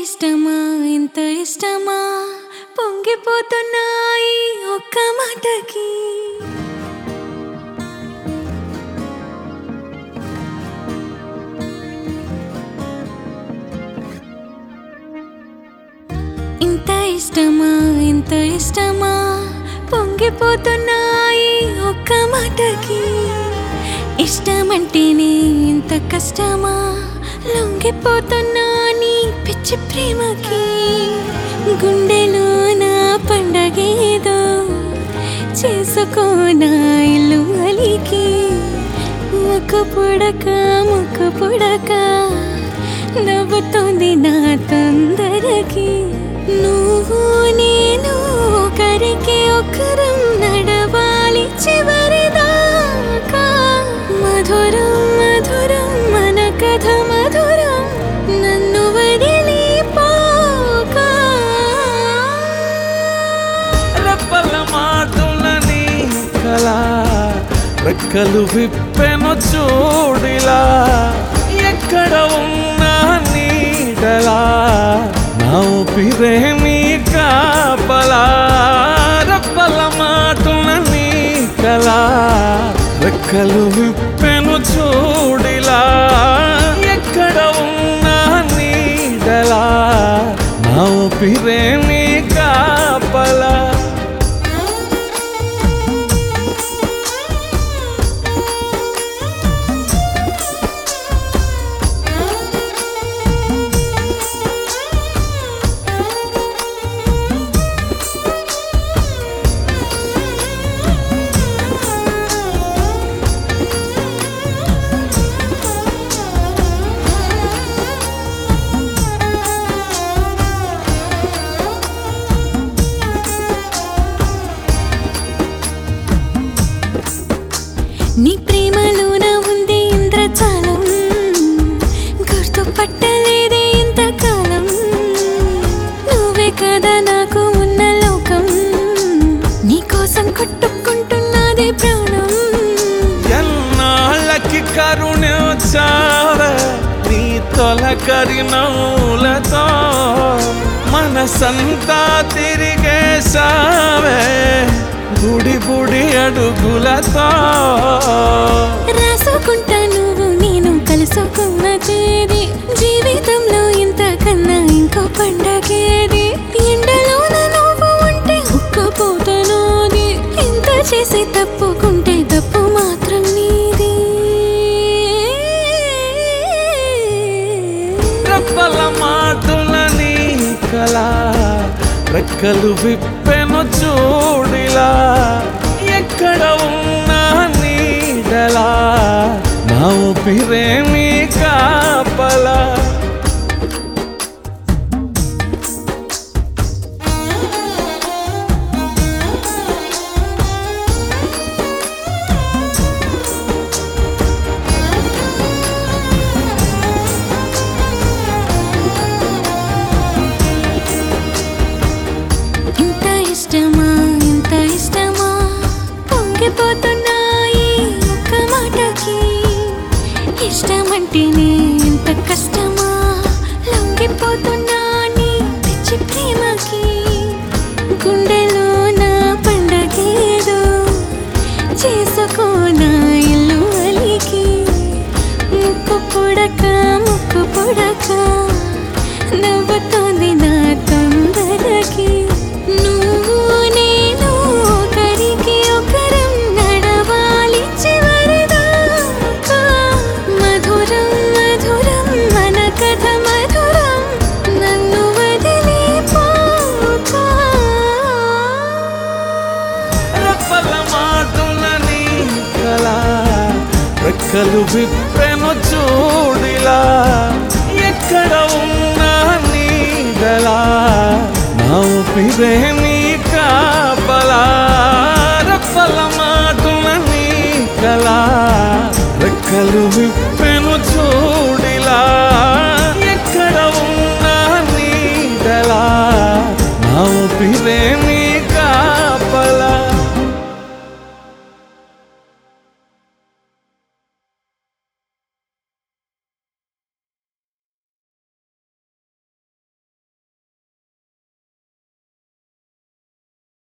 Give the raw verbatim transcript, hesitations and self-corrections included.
ఇష్టమా ఇంత ఇష్టమా పొంగిపోతున్నాయి ఒక్క మాటకి. ఇంత ఇష్టమా ఇంత ఇష్టమా పొంగిపోతున్నాయి ఒక్క మాటకి. ఇష్టమంటేనే ఇంత కష్టమా లొంగిపోతున్నా నీ పిచ్చి ప్రేమకి. గుండెలో నా పండగేదో చేసుకోనా ఇల్లు అలికి. ముక్క పుడక ముక్క పుడక నవ్వుతోంది నా తొందరకి. నువ్వు నేను ఒకరికి ఒకరం నడవాలి చివరిదాకా. మధురం మధురం మన కథ మధురం నన్ను వదిలిపోక. రెప్పల మాటలని కలా రెక్కలు విప్పెను చూడిలా. ఎక్కడ ఉన్నా నీడలా నా ఊపిరే నీ కాపలా. రెప్పల మాటలని కలా రెక్కలు విప్పెను చూడిలా. ఎక్కడ ఉన్నా నీడలా నా ఊపిరే నీ కాపలా. నీ ప్రేమలోన ఉంది ఇంద్రజాలం, గుర్తుపట్టలేదే ఇంతకాలం. నువ్వే కదా నాకు ఉన్న లోకం, నీకోసం కొట్టుకుంటున్నదే ప్రాణం. ఎన్నాళ్ళకి కరుణించావే నీ తొలకరి నవ్వులతో. మనసంతా తిరిగేసావే బుడి బుడి అడుగులతో. రాసుకుంటా నువ్వు నేను కలుసుకున్న తేదీ. జీవితంలో ఇంతకన్నా ఇంకో పండగేది. ఎండలోన నువ్వు ఉంటే ఉక్కపోతనోది. ఇంత చేసి తప్పుకుంటే తప్పు మాత్రం నీది. రెప్పల మాటలని కలా రెక్కలు విప్పెను చూడిలా. ఎక్కడ ఉన్నా నీడలా నా ఊపిరే నీ కాపలా. ఇష్టమా ఇంత ఇష్టమా పొంగిపోతున్నాయి ఒక్క మాటకి. ఇష్టమంటేనే ఇంత కష్టమా లొంగిపోతున్నా నీ పిచ్చి ప్రేమకి. గుండెలో నా పండగేదో చేసుకోనా ఇల్లు అలికి. ముక్కు పుడక ముక్కు పుడక నవ్వుతోంది నా తొందరకి. నువ్వు నేను ఒకరికి ఒకరం నడవాలి చివరిదాకా. మధురం మధురం మన కథ మధురం నన్ను వదిలిపోక. రెప్పల మాటలని కలా రెక్కలు విప్పెను చూడిలా. ఎక్కడ ఉన్నా నీడలా నా ఊపిరే